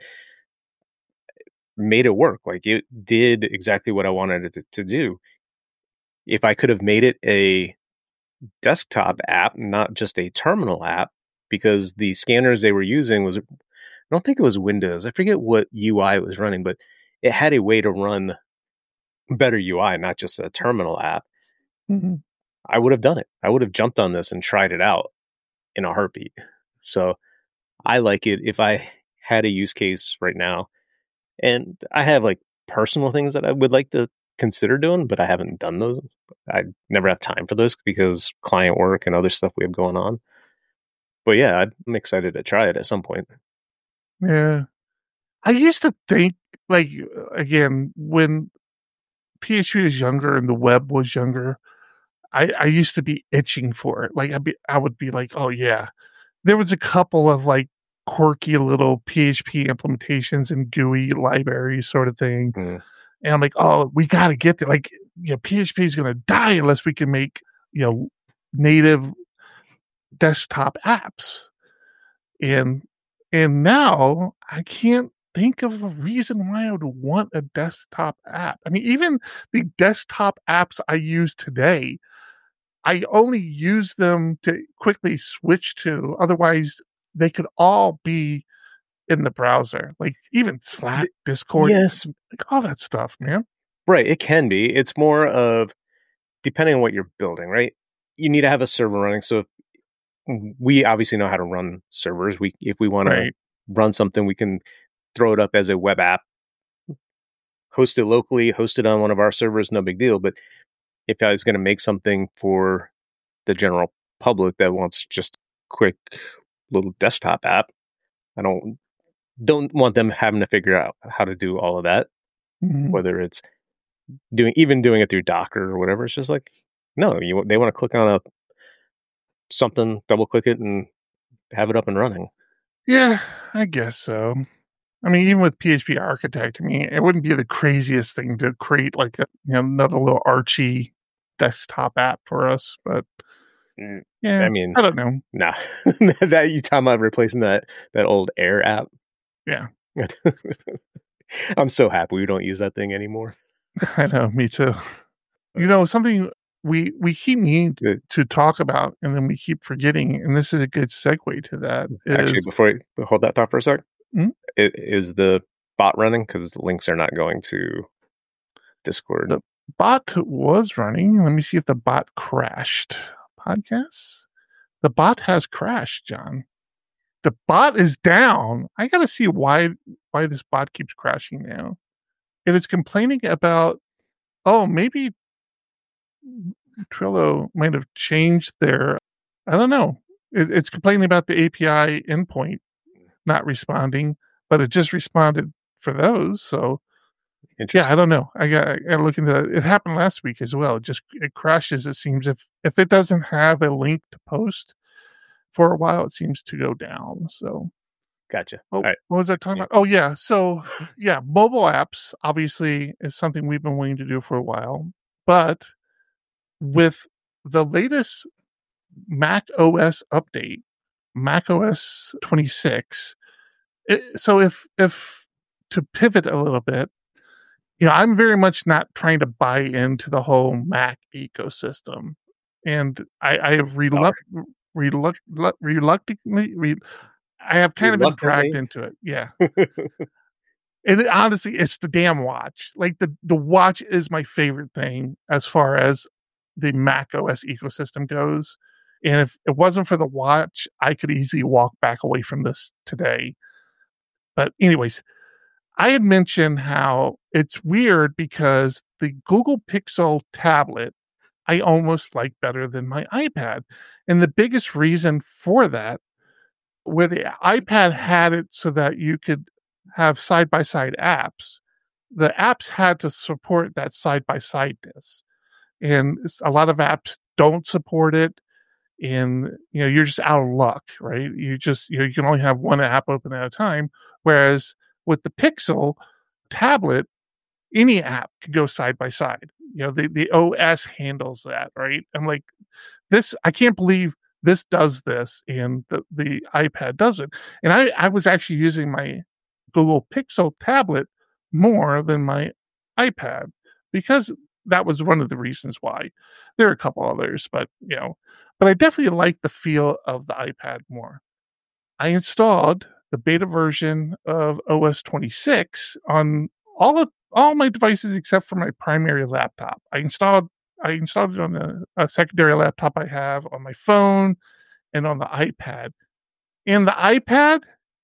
made it work. Like it did exactly what I wanted it to, to do. If I could have made it a desktop app, not just a terminal app, because the scanners they were using was, I don't think it was Windows. I forget what U I it was running, but it had a way to run better U I, not just a terminal app. Mm-hmm. I would have done it. I would have jumped on this and tried it out in a heartbeat. So I like it if I had a use case right now. And I have like personal things that I would like to consider doing, but I haven't done those. I never have time for those because client work and other stuff we have going on. But yeah, I'm excited to try it at some point. Yeah. I used to think, like, again, when P H P was younger and the web was younger, I, I used to be itching for it. Like, I'd be, I would be like, oh, yeah. There was a couple of, like, quirky little P H P implementations and G U I libraries sort of thing. Mm. And I'm like, oh, we got to get there. Like, you know, P H P is going to die unless we can make, you know, native desktop apps. And and now I can't think of a reason why I would want a desktop app. I mean, even the desktop apps I use today, I only use them to quickly switch to. Otherwise, they could all be in the browser. Like even Slack, Discord, Yes, like all that stuff, man. right. It can be. It's more of depending on what you're building, right? You need to have a server running. So we obviously know how to run servers. We, if we want Right. to run something, we can throw it up as a web app, host it locally, host it on one of our servers, no big deal. But if I was going to make something for the general public that wants just a quick little desktop app, I don't don't want them having to figure out how to do all of that. Mhm. Whether it's doing even doing it through Docker or whatever, it's just like no, you they want to click on a something, double click it, and have it up and running. Yeah, I guess so. I mean, even with P H P Architect, I mean, it wouldn't be the craziest thing to create like a, you know, another little Archie desktop app for us, but Mm, yeah, I mean, I don't know. nah, that you talking about replacing that that old Air app? Yeah, I'm so happy we don't use that thing anymore. I know, me too. You know, something we we keep needing to, Good. to talk about, and then we keep forgetting, and this is a good segue to that. Actually, Is before you hold that thought for a sec, Hmm? i- is the bot running? Because the links are not going to Discord. The bot was running. Let me see if the bot crashed. Podcasts? The bot has crashed, John. The bot is down. I gotta see why why this bot keeps crashing now. It is complaining about, oh, maybe Trello might have changed their, I don't know. It, it's complaining about the A P I endpoint not responding, but it just responded for those. So yeah, Interesting. I don't know. I got, I got to look into that. It happened last week as well. It just it crashes. It seems if if it doesn't have a link to post for a while, it seems to go down. So Gotcha. oh, All right. what was I talking about? Oh yeah. So yeah, mobile apps obviously is something we've been wanting to do for a while, but with the latest Mac O S update, Mac O S twenty-six. It, so if if to pivot a little bit, you know, I'm very much not trying to buy into the whole Mac ecosystem, and I, I have reluct, reluct, reluct, reluctantly, re, I have kind of been dragged into it. Yeah, and it, honestly, it's the damn watch. Like the the watch is my favorite thing as far as the Mac O S ecosystem goes. And if it wasn't for the watch, I could easily walk back away from this today. But anyways, I had mentioned how it's weird because the Google Pixel tablet I almost like better than my iPad. And the biggest reason for that where the iPad had it so that you could have side-by-side apps, the apps had to support that side-by-sideness. And a lot of apps don't support it. And, you know, you're just out of luck, right? You just, you know, you can only have one app open at a time. Whereas with the Pixel tablet, any app could go side by side. You know, the, the O S handles that, right? I'm like, this, I can't believe this does this, and the, the iPad doesn't. And I, I was actually using my Google Pixel tablet more than my iPad because that was one of the reasons why. There are a couple others, but, you know, but I definitely like the feel of the iPad more. I installed the beta version of O S twenty-six on all of all my devices except for my primary laptop. I installed I installed it on a, a secondary laptop I have, on my phone, and on the iPad. And the iPad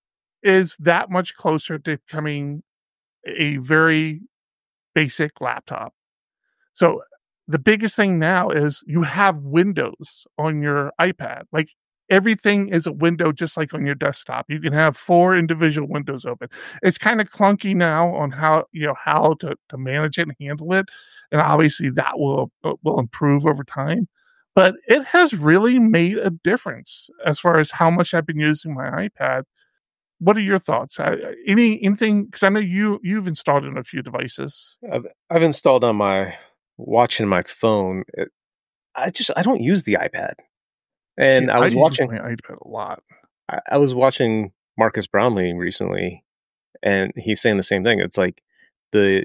is that much closer to becoming a very basic laptop. So the biggest thing now is you have windows on your iPad. Like, everything is a window, just like on your desktop. You can have four individual windows open. It's kind of clunky now on how, you know, how to, to manage it and handle it. And obviously that will, will improve over time, but it has really made a difference as far as how much I've been using my iPad. What are your thoughts? Any, anything, because I know you, you've installed it on a few devices. I've, I've installed on my watch and my phone. It, I just, I don't use the iPad. And See, I was I watching use my iPad a lot. I, I was watching Marcus Brownlee recently, and he's saying the same thing. It's like the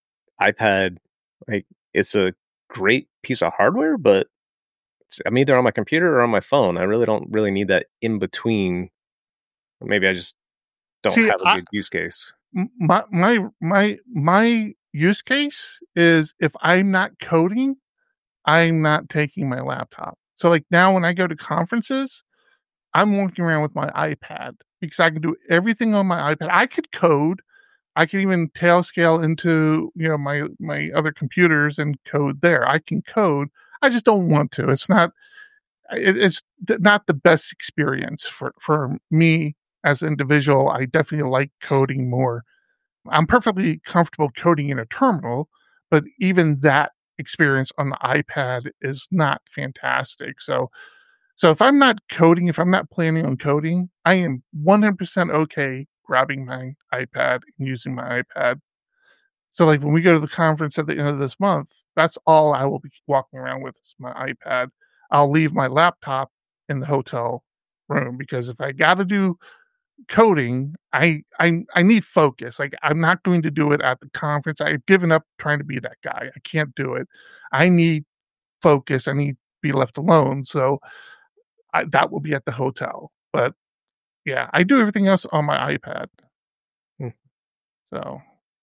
iPad, like, it's a great piece of hardware, but it's, I'm either on my computer or on my phone. I really don't really need that in between. Maybe I just don't See, have a I, good use case. My my my my use case is if I'm not coding, I'm not taking my laptop. So like now when I go to conferences, I'm walking around with my iPad because I can do everything on my iPad. I could code. I can even tail scale into, you know, my, my other computers and code there. I can code. I just don't want to. It's not, it, it's not the best experience for, for me as an individual. I definitely like coding more. I'm perfectly comfortable coding in a terminal, but even that experience on the iPad is not fantastic. So, so if I'm not coding, if I'm not planning on coding, I am one hundred percent okay grabbing my iPad and using my iPad. So like when we go to the conference at the end of this month, that's all I will be walking around with is my iPad. I'll leave my laptop in the hotel room because if I got to do coding, I, I I need focus. Like, I'm not going to do it at the conference. I've given up trying to be that guy. I can't do it. I need focus. I need to be left alone. So I, that will be at the hotel. But yeah, I do everything else on my iPad. Hmm. So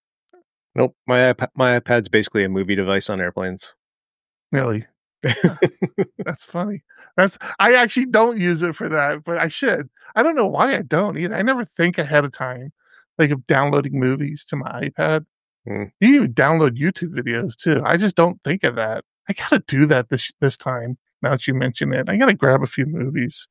nope, my iPad, my iPad's basically a movie device on airplanes. Really, that's funny. That's I actually don't use it for that, but I should. I don't know why I don't either. I never think ahead of time, like of downloading movies to my iPad. Hmm. You can even download YouTube videos too. I just don't think of that. I gotta do that this this time. Now that you mention it, I gotta grab a few movies.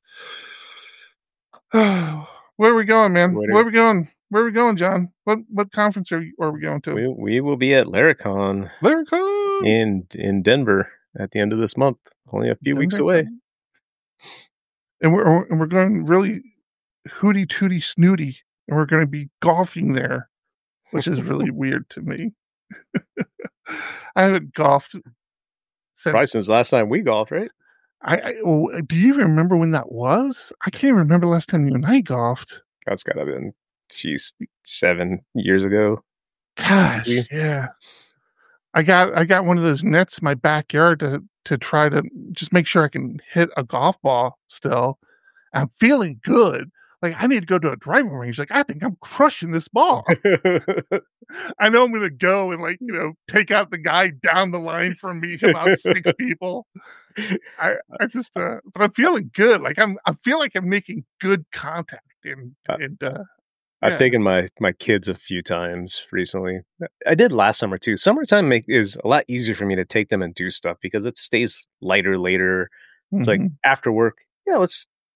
Where are we going, man? Where, Where are we going? Where are we going, John? What what conference are, you, are we going to? We we will be at Laracon. Laracon in in Denver at the end of this month. Only a few Denver. weeks away. And we're and we're going really hooty tooty snooty, and we're going to be golfing there, which is really weird to me. I haven't golfed since probably since last time we golfed, right? I, I well, do you even remember when that was? I can't even remember last time you and I golfed. That's gotta been, geez, seven years ago. Gosh, maybe. Yeah. I got I got one of those nets in my backyard to to try to just make sure I can hit a golf ball still. I'm feeling good. Like, I need to go to a driving range. Like, I think I'm crushing this ball. I know I'm going to go and, like, you know, take out the guy down the line from me, about six people. I, I just, uh, but I'm feeling good. Like, I'm, I feel like I'm making good contact. And, and uh, I've yeah. taken my, my kids a few times recently. I did last summer too. Summertime make, is a lot easier for me to take them and do stuff because it stays lighter later. It's mm-hmm. like after work, yeah, let's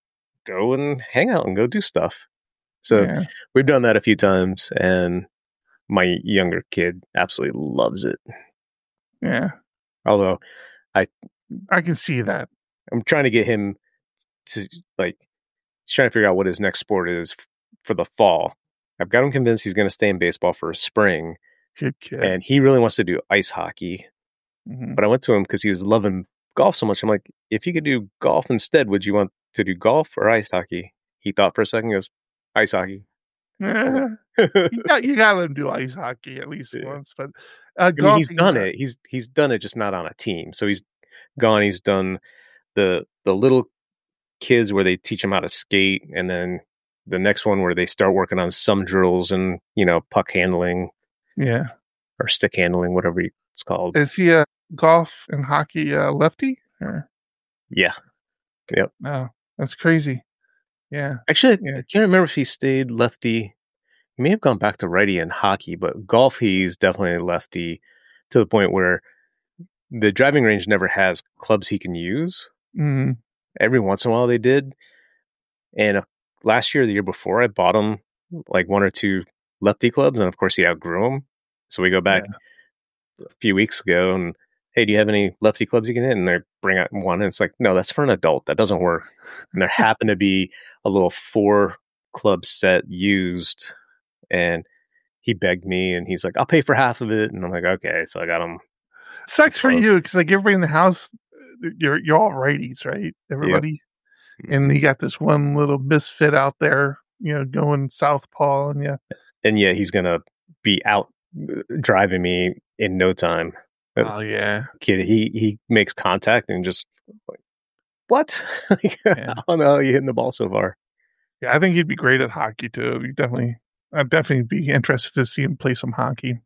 go and hang out and go do stuff. So Yeah. we've done that a few times, and my younger kid absolutely loves it. Yeah. Although I I can see that. I'm trying to get him to, like, he's trying to figure out what his next sport is f- for the fall. I've got him convinced he's going to stay in baseball for spring, Good kid. and he really wants to do ice hockey. Mhm. But I went to him because he was loving golf so much. I'm like, if you could do golf instead, would you want to do golf or ice hockey? He thought for a second, he goes, ice hockey. Eh, you got you got to let him do ice hockey at least Yeah. once, but uh, I mean, golf. he's done it. He's he's done it, just not on a team. So he's gone. He's done the the little kids where they teach them how to skate, and then the next one where they start working on some drills and, you know, puck handling Yeah. or stick handling, whatever it's called. Is he a golf and hockey uh, lefty? Or Yeah. Yep. no? That's crazy. Yeah. Actually, Yeah. I can't remember if he stayed lefty. He may have gone back to righty in hockey, but golf, he's definitely lefty to the point where the driving range never has clubs he can use. Mm. Every once in a while they did. And uh, last year, the year before, I bought him like one or two lefty clubs. And of course, he outgrew them. So we go back a few weeks ago and, hey, do you have any lefty clubs you can hit? And they bring out one. And it's like, no, that's for an adult. That doesn't work. And there happened to be a little four club set used. And he begged me and he's like, I'll pay for half of it. And I'm like, okay. So I got him. It sucks for Club. you because like everybody in the house, you're you're all righties, right? Everybody, and you got this one little misfit out there, you know, going southpaw, and yeah, And yeah, he's gonna be out driving me in no time. oh yeah, Kid, he he makes contact and just like, what? Like, Yeah. I don't know how you hitting the ball so far. yeah. I think he'd be great at hockey too. You definitely, I'd definitely be interested to see him play some hockey.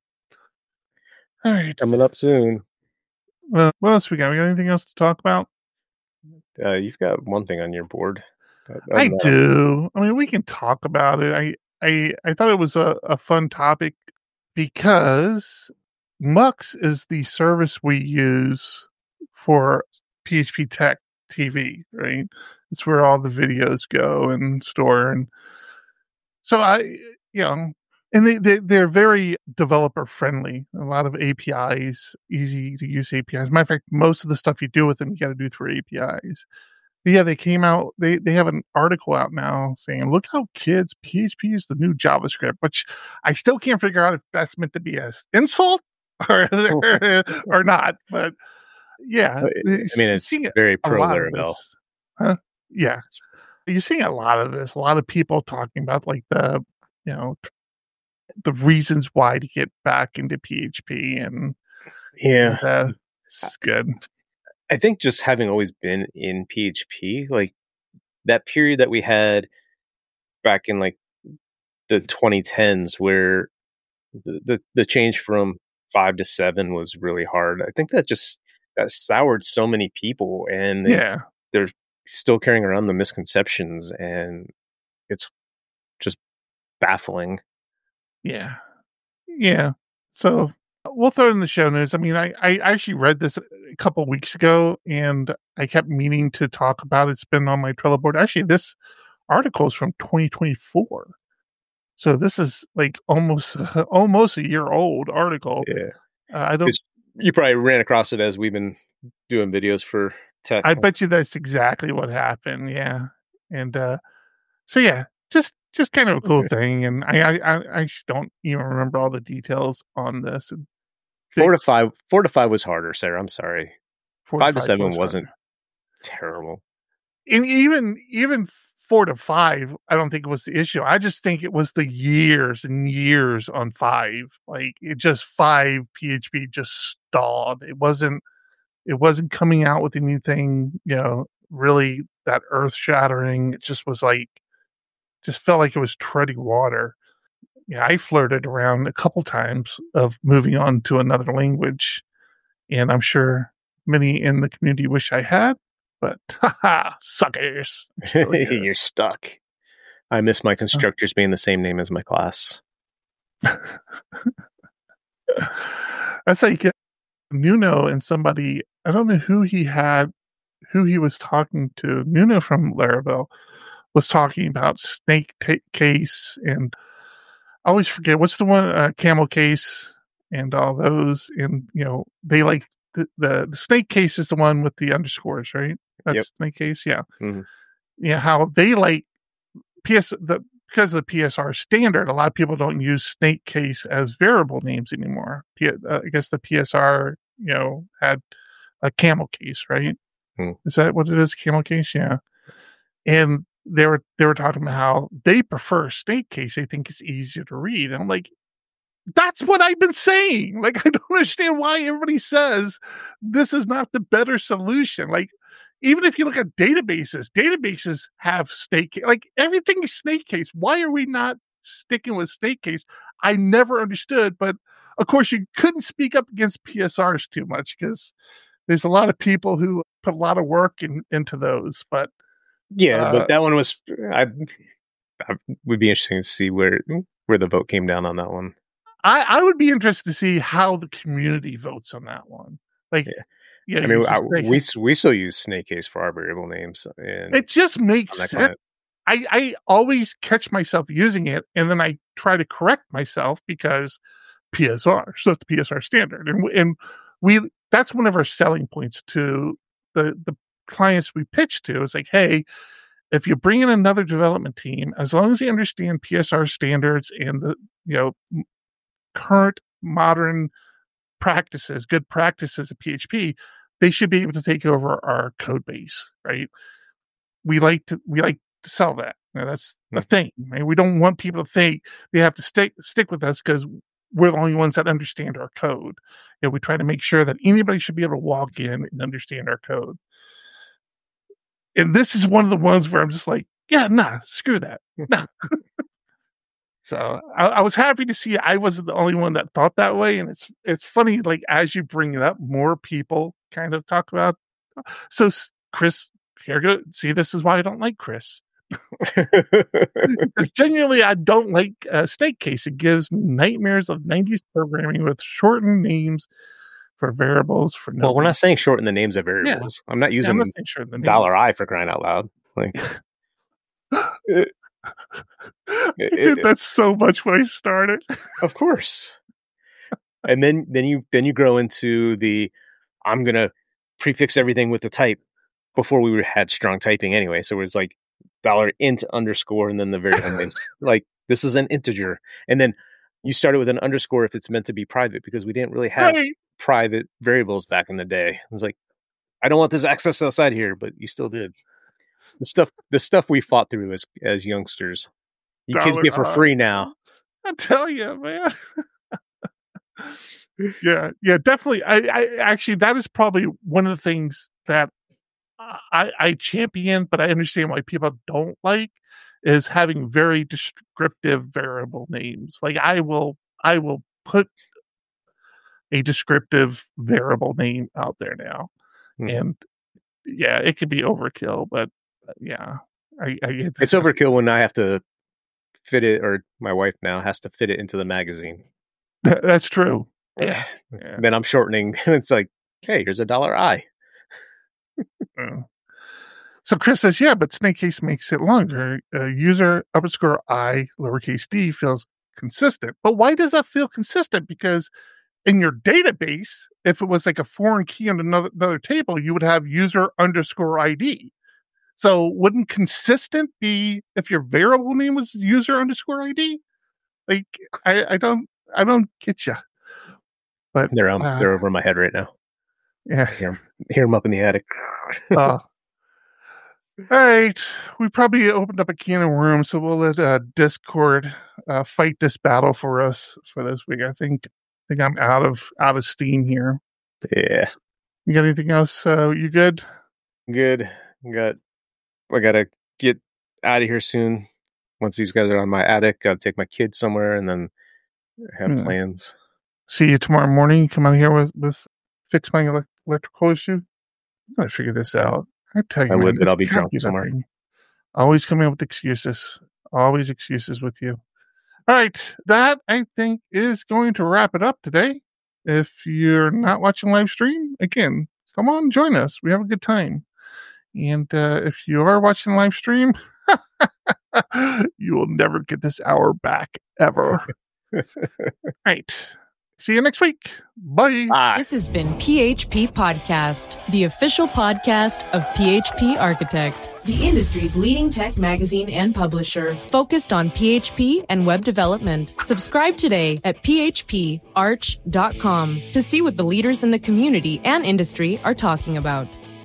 All right. Coming up soon. Well, what else we got? We got anything else to talk about? Uh, you've got one thing on your board. Other I than that, do. I mean, we can talk about it. I I I thought it was a, a fun topic because Mux is the service we use for P H P Tech T V, right? It's where all the videos go and store, and so I, you know, and they, they they're very developer friendly. A lot of A P Is, easy to use A P Is. Matter of fact, most of the stuff you do with them, you got to do through A P Is. But yeah, they came out. They they have an article out now saying, "Look how kids P H P is the new JavaScript," which I still can't figure out if that's meant to be an insult or or not. But yeah, I mean, it's seeing very a pro lot of Laravel. this. Huh? Yeah, you're seeing a lot of this. A lot of people talking about like the you know the reasons why to get back into P H P, and Yeah, and, uh, it's good. I think just having always been in P H P, like that period that we had back in like the twenty tens where the, the, the change from five to seven was really hard. I think that just that soured so many people, and they, Yeah, they're still carrying around the misconceptions, and it's just baffling. yeah, yeah. So we'll throw it in the show notes. I mean, I, I actually read this a couple weeks ago, and I kept meaning to talk about it. It's been on my Trello board. Actually, this article is from twenty twenty-four. So this is like almost almost a year old article. Yeah, Uh, I don't. you probably ran across it as we've been doing videos for tech. I bet you that's exactly what happened. Yeah, and uh, so yeah, just just kind of a cool thing. And I I I, I just don't even remember all the details on this. And Four to five, four to five was harder, Sarah. I'm sorry. four Five to seven was wasn't harder. terrible. And even even four to five, I don't think it was the issue. I just think it was the years and years on five. Like it just five P H P just stalled. It wasn't it wasn't coming out with anything, you know, really that earth shattering. It just was like just felt like it was treading water. Yeah, I flirted around a couple times of moving on to another language, and I'm sure many in the community wish I had. But haha, suckers! I'm still here. You're stuck. I miss my constructors being the same name as my class. That's like Nuno and somebody. I don't know who he had, who he was talking to. Nuno from Laravel was talking about snake ta- case, and I always forget what's the one, uh, camel case, and all those. And you know, they like the, the the snake case is the one with the underscores, right? That's Yep. snake case, yeah. Mm-hmm. Yeah, how they like P S the because of the P S R standard. A lot of people don't use snake case as variable names anymore. P, uh, I guess the P S R, you know, had a camel case, right? Hmm. Is that what it is? Camel case, yeah. And they were they were talking about how they prefer snake case. They think it's easier to read. And I'm like, that's what I've been saying. Like, I don't understand why everybody says this is not the better solution. Like, even if you look at databases, databases have snake case. Like, everything is snake case. Why are we not sticking with snake case? I never understood. But of course, you couldn't speak up against P S Rs too much because there's a lot of people who put a lot of work in, into those. But yeah, uh, but that one was. I, I would be interesting to see where where the vote came down on that one. I, I would be interested to see how the community votes on that one. Like, yeah, yeah I mean, I, we we still use snake case for our variable names, and it just makes sense. I, I always catch myself using it, and then I try to correct myself because P S R, so that's the P S R standard, and and we that's one of our selling points to the the clients we pitch to. It's like, hey, if you bring in another development team, as long as they understand P S R standards and the you know current modern practices, good practices of P H P, they should be able to take over our code base, right? We like to we like to sell that. You know, that's the thing. Right? We don't want people to think they have to stick stick with us because we're the only ones that understand our code. You know, we try to make sure that anybody should be able to walk in and understand our code. And this is one of the ones where I'm just like, yeah, nah, screw that. Nah. So I, I was happy to see I wasn't the only one that thought that way. And it's it's funny, like, as you bring it up, more people kind of talk about. So Chris, here go. See, this is why I don't like Chris. Because genuinely, I don't like uh, snake case. It gives me nightmares of nineties programming with shortened names for variables. For no well, we're reason. not saying shorten the names of variables. Yeah. I'm not using yeah, not dollar I for crying out loud. Like. it, I did that so much when I started. Of course. And then then you then you grow into the I'm gonna prefix everything with the type before we had strong typing anyway. So it was like dollar int underscore and then the variable names. Like this is an integer. And then you started with an underscore if it's meant to be private because we didn't really have right. private variables back in the day. It was like, I don't want this access outside here, but you still did. The stuff the stuff we fought through as as youngsters. You Dollar, kids get for free now. I tell you, man. yeah, yeah, definitely. I, I actually, that is probably one of the things that I, I champion, but I understand why people don't like is having very descriptive variable names. Like I will, I will put a descriptive variable name out there now, mm-hmm. and yeah, it could be overkill, but yeah, I, I get it's overkill when I have to fit it, or my wife now has to fit it into the magazine. That's true. Yeah. yeah. Then I'm shortening. It's like, hey, here's a dollar I. So Chris says, yeah, but snake case makes it longer. Uh, user underscore I lowercase d feels consistent. But why does that feel consistent? Because in your database, if it was like a foreign key on another, another table, you would have user underscore I D. So wouldn't consistent be if your variable name was user underscore I D? Like, I, I don't, I don't get you. But they're um, uh, they're over my head right now. Yeah, hear, hear them up in the attic. uh, all right, we probably opened up a can of worms, so we'll let uh, Discord uh, fight this battle for us for this week. I think, I think I'm out of out of steam here. Yeah. You got anything else? Uh, you good? Good. Got. I gotta get out of here soon. Once these guys are on my attic, gotta take my kids somewhere and then have yeah. plans. See you tomorrow morning. Come out here with, with fix my ele- electrical issue. I'm gonna figure this out. I tell you, I man, would, but I'll be drunk somewhere. Thing. Always coming up with excuses. Always excuses with you. All right, that I think is going to wrap it up today. If you're not watching live stream, again, come on, join us. We have a good time. And uh, if you are watching live stream, You will never get this hour back, ever. All right. See you next week. Bye. Bye. This has been P H P Podcast, the official podcast of P H P Architect, the industry's leading tech magazine and publisher, focused on P H P and web development. Subscribe today at p h p arch dot com to see what the leaders in the community and industry are talking about.